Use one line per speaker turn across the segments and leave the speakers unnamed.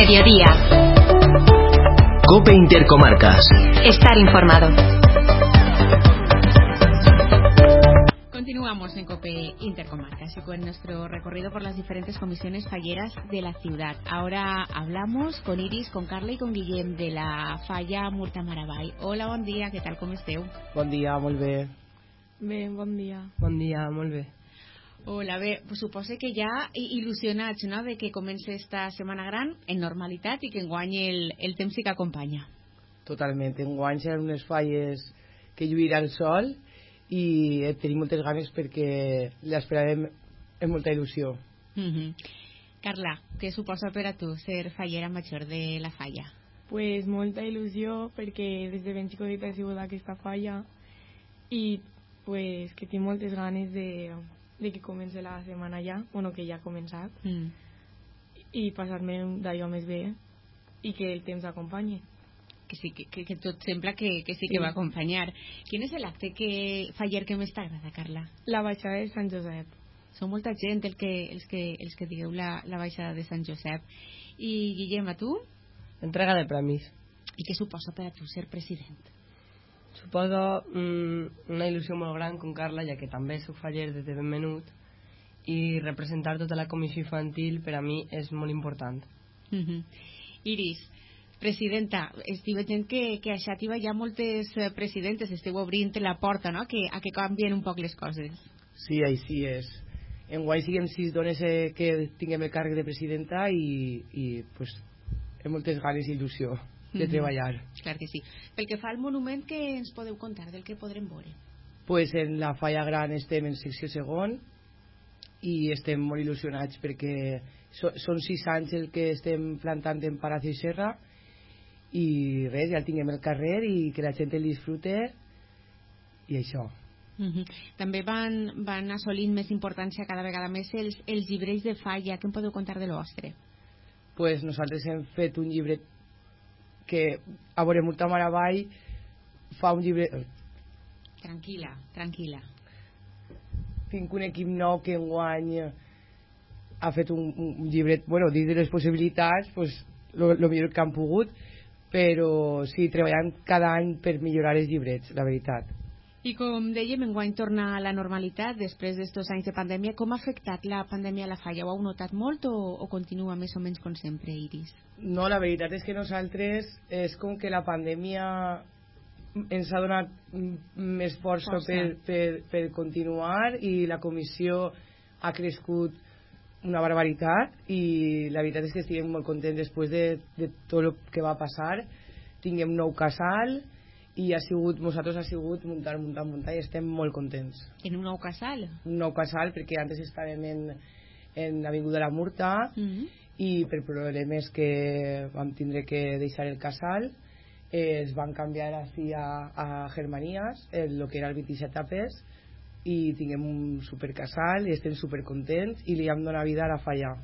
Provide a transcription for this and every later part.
Mediodía.
COPE Intercomarcas.
Estar informado.
Continuamos en COPE Intercomarcas y con nuestro recorrido por las diferentes comisiones falleras de la ciudad. Ahora hablamos con Iris, con Carla y con Guillem de la Falla Murta Maraball. Hola, bon dia, què tal, com esteu?
Bon dia, molt bé.
Bé, bon dia.
Bon dia, molt bé.
Hola, bé, suposo que ja il·lusionats, no?, de que comenci esta Setmana Gran en normalitat i que enguany el temps sí que acompanya.
Totalment, enguany seran unes falles que lluirà el sol i tenim moltes ganes perquè l'esperàvem amb molta il·lusió.
Carla, què suposa per a tu ser fallera major de la falla?
Pues molta il·lusió perquè des de ben xicoteta he sigut aquesta falla i pues que tinc moltes ganes de que comenci la setmana ja, bueno, que ja ha començat, i passar-me d'allò més bé i que el temps acompanyi.
Que sí, que tot sembla que sí que va acompanyar. Quin és l'acte faller que més t'agrada, Carla?
La baixada de Sant Josep.
Són molta gent els que digueu la baixada de Sant Josep. I Guillem, a tu?
Entrega de premis.
I què suposa per a tu ser president?
Suposa una il·lusió molt gran con Carla, ja que també soc faller des de ben menut, i representar tota la comissió infantil per a mi és molt important.
Iris, presidenta, estic veient que a Xàtiva hi ha moltes presidentes, esteu obrint la porta, no?, a que canvien un poc les coses.
Sí, així és. Enguany siguem 6 dones que tinguem el càrrec de presidenta i pues, amb moltes ganes i il·lusió de treballar.
Clar que sí. Pel que fa al monument, què ens podeu contar del que podrem veure?
Pues en la falla gran estem en secció segon i estem molt il·lusionats perquè són 6 anys el que estem plantant en Palacio i Serra i res, ja el tinguem al carrer i que la gent el disfrute i això.
També van assolint més importància cada vegada més els llibres de falla. Què em podeu contar de lo vostre?
Pues nosaltres hem fet un llibre que a veure Murta Maraball fa un llibre...
Tranquil·la.
Tinc un equip nou que enguany ha fet un llibret, bueno, dins de les possibilitats, pues, lo millor que han pogut, però sí, treballant cada any per millorar els llibrets, la veritat.
I com dèiem, enguany torna a la normalitat després d'estos anys de pandèmia. Com ha afectat la pandèmia a la falla? Ho heu notat molt o continua més o menys com sempre, Iris?
No, la veritat és que nosaltres és com que la pandèmia ens ha donat més força. Per continuar i la comissió ha crescut una barbaritat i la veritat és que estem molt contents després de tot el que va passar. Tinguem nou casal i nosaltres ha sigut muntar i estem molt contents.
En un nou casal?
Un nou casal perquè antes estàvem en l'Avinguda de la Murta i per problemes que vam tindre que deixar el casal es van canviar així a Germanías, el que era el 27 Tapes, i tinguem un supercasal i estem supercontents i li hem donat vida a la falla.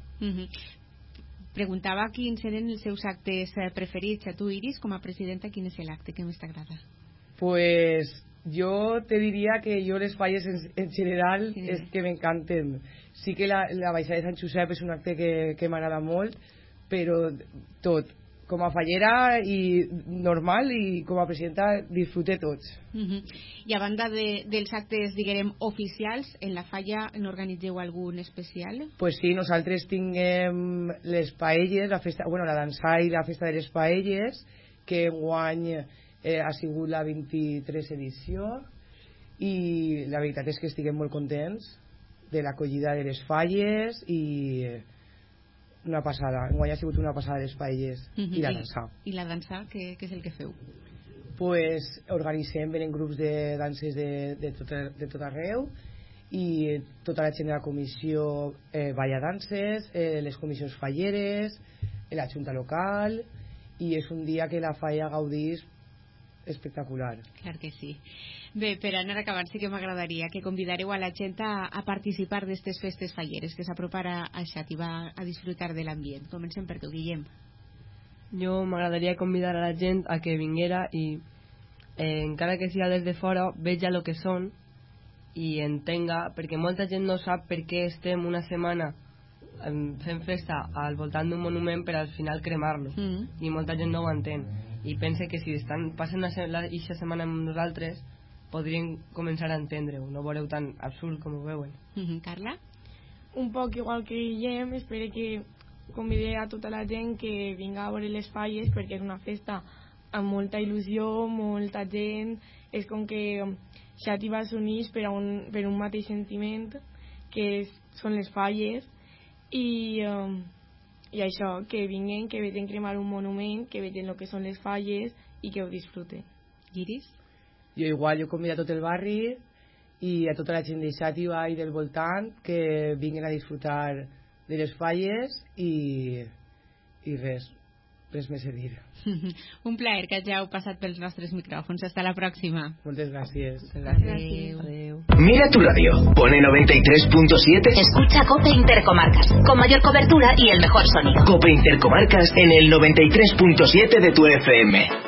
Preguntava quins eren els seus actes preferits. A tu, Iris, com a presidenta, quin és l'acte que més t'agrada?
Pues jo te diria que jo les falles en general és que m'encanten. Sí que la baixada de Sant Josep és un acte que m'agrada molt, però tot, com a fallera i normal i com a presidenta disfrute tots.
I a banda dels actes, diguem, oficials, en la falla n'organitzeu algun especial?
Pues sí, nosaltres tinguem les paelles, la dansar i la festa de les paelles, que enguany ha sigut la 23 edició i la veritat és que estiguem molt contents de l'acollida de les falles i una passada, enguany ha sigut una passada les paelles i la dansa.
I la dansa, què és el que feu?
Pues organitzem, venen grups de danses de tot arreu i tota la gent de la comissió balla danses, les comissions falleres, la junta local, i és un dia que la falla gaudís espectacular.
Clar que sí. Bé, per anar acabant, sí que m'agradaria que convidareu a la gent a participar d'aquestes festes falleres, que s'apropara a Xàtiva a disfrutar de l'ambient. Comencem per tu, Guillem.
Jo m'agradaria convidar a la gent a que vinguera i encara que sigui des de fora veja el que són i entenga, perquè molta gent no sap per què estem una setmana fem festa al voltant d'un monument per al final cremar-lo, i molta gent no ho entén, i pense que si passen aquesta setmana amb nosaltres podrien començar a entendre-ho, no veureu tan absurd com ho veuen.
Carla?
Un poc igual que Guillem, espero que convidé a tota la gent que vinga a veure les falles, perquè és una festa amb molta il·lusió, molta gent, és com que xàtiva s'uneix per un mateix sentiment, que són les falles, i això, que vinguen, que vegin cremar un monument, que vegin el que són les falles i que ho disfruten.
Iris?
Jo igual, jo convido a tot el barri i a tota la gent de Xàtiva i del voltant que vinguin a disfrutar de les falles i res més a dir.
Un plaer que hàgiu passat pels nostres micròfons. Hasta la pròxima.
Moltes gràcies.
Adéu.
Mira tu radio, pone 93.7.
Escucha COPE Intercomarcas, con mayor cobertura y el mejor sonido.
COPE Intercomarcas en el 93.7 de tu FM.